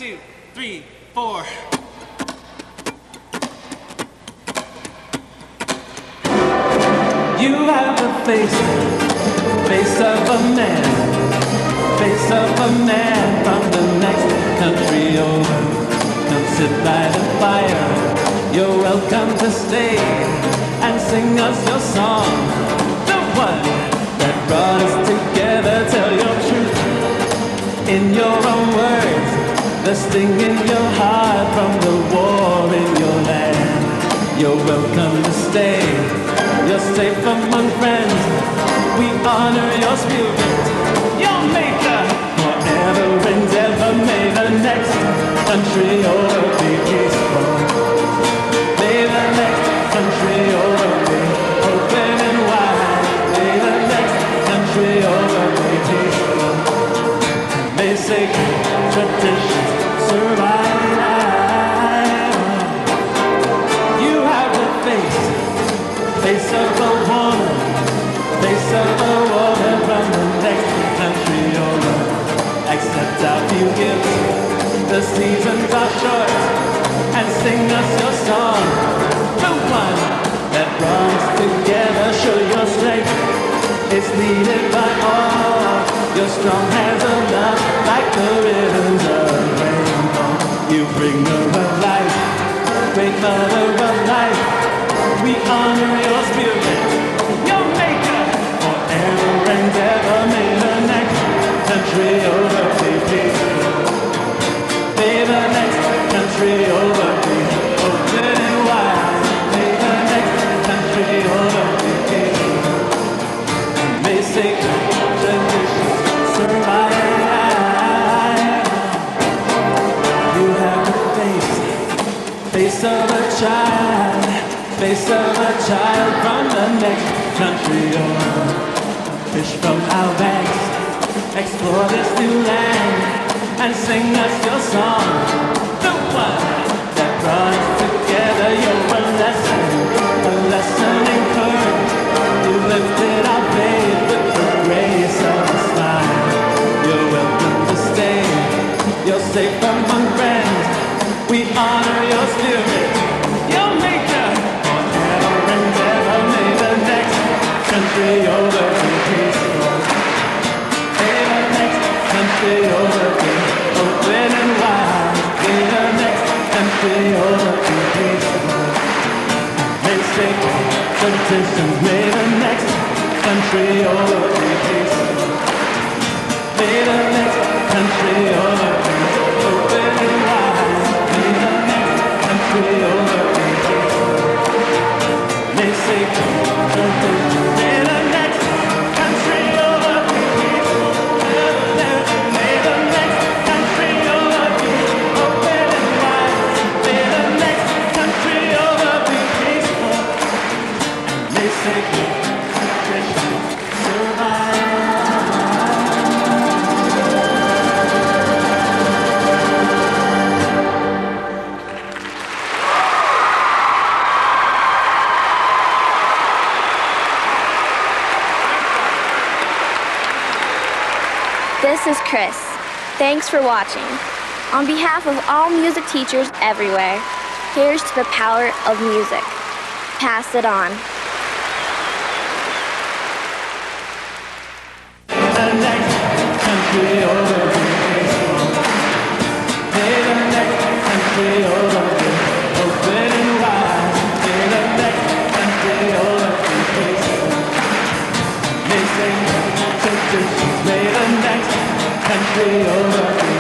2, 3, 4. You have the face of a man, face of a man from the next country over. Come sit by the fire, you're welcome to stay and sing us your song. The one that brought us together, tell your truth in your own words. The sting in your heart from the war in your land. You're welcome to stay. You're safe among friends. We honor your spirit, your maker. Forever and ever may the next country over be peaceful. May the next country over be open and wide. May the next country over be peaceful. May sacred traditions survive. You have the face of a woman, face of a woman from the next country over. Accept our few gifts, the seasons are short, and sing us your song. The one that brought us together, show your strength, it's needed by all. Your strong hands of love, like the ribbons of rainbow. You bringer of life, great mother of life. We honor your spirit, your maker. Forever and ever may the next country over be peaceful. May the next country over be open and wide. May the next country over be peaceful. May sacred traditions survive. You have the face of a child, face of a child from the next country over. Fish from our banks, explore this new land, and sing us your song. The one that brought us together, you're a lesson in courage. You lifted our faith with the grace of a smile. You're welcome to stay, you're safe among friends. We honor your spirit, your maker. Forever and ever may the next country over be peaceful. May the next country over be open and wide. May the next country over be peaceful. May sacred traditions, may the next country over be peaceful. May the next country over be open and wide. May the next country over be peaceful. May sacred traditions, may the next country over be peaceful. May the next country over be open and wide. May the next country over be peaceful. May sacred traditions survive. This is Chris. Thanks for watching. On behalf of all music teachers everywhere, here's to the power of music. Pass it on. The next country over be peaceful. May the next country over be open and wide. May the next country over be peaceful. May sacred traditions, may the next country over be